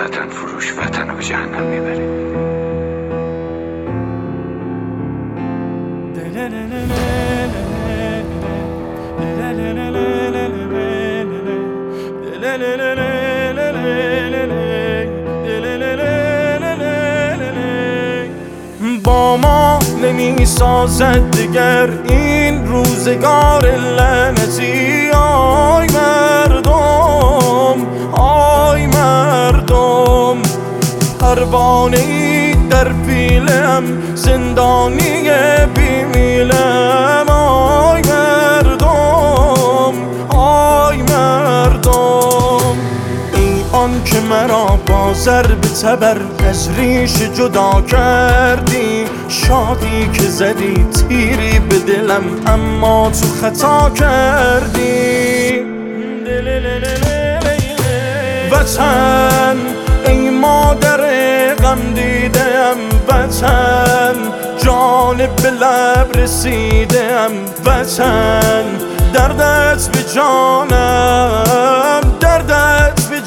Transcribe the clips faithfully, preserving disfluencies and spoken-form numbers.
وطن فروش وطن رو به جهنم میبره. با ما نمی سازد دیگر این روزگار لعنتی. آی مردم، آی مردم، پروانه‌ای در پیلم، زندانی بیمیلم. آی مردم، آی مردم، ای آن که مرا با ضرب تبر از ریش جدا کردی. شادی که زدی تیری به دلم اما تو خطا کردی. وطن ای مادر غم دیدم، وطن جان به لب رسیدم. وطن دردت به جانم، دردت به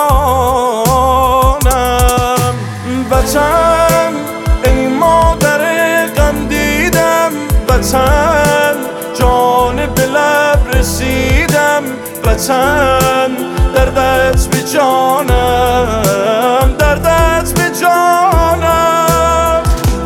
جانم. وطن ای مادر غم دیدم، وطن جان به لب رسیدم. وطن دردت به جانم، دردت به جانم.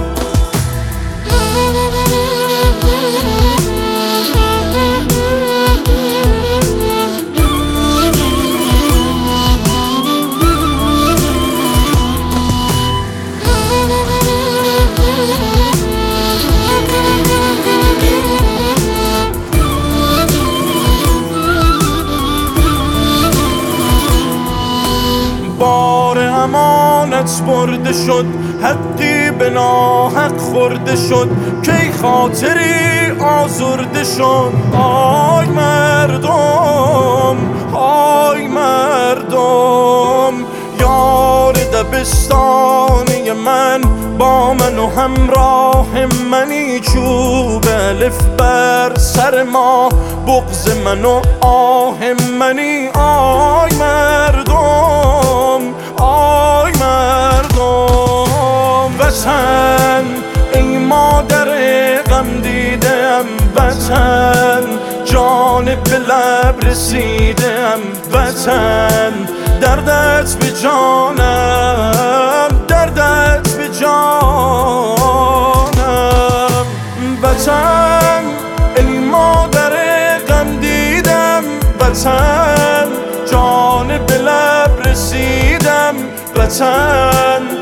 بار امانت برده شد، حقی به ناحق خورده شد، کی خاطری آزرده شد. آی مردم، آی مردم، یار دبستانی من با من و همراه منی. چوب الف بر سر ما، بغض من و آه منی. آی مردم، آی مردم، وطن ای مادر غم دیدم. وطن جان به لب رسیدم. وطن دردت به جانم، دردت به جانم. وطن ای مادر غم دیدم، وطن جان به لب رسیدم. وطن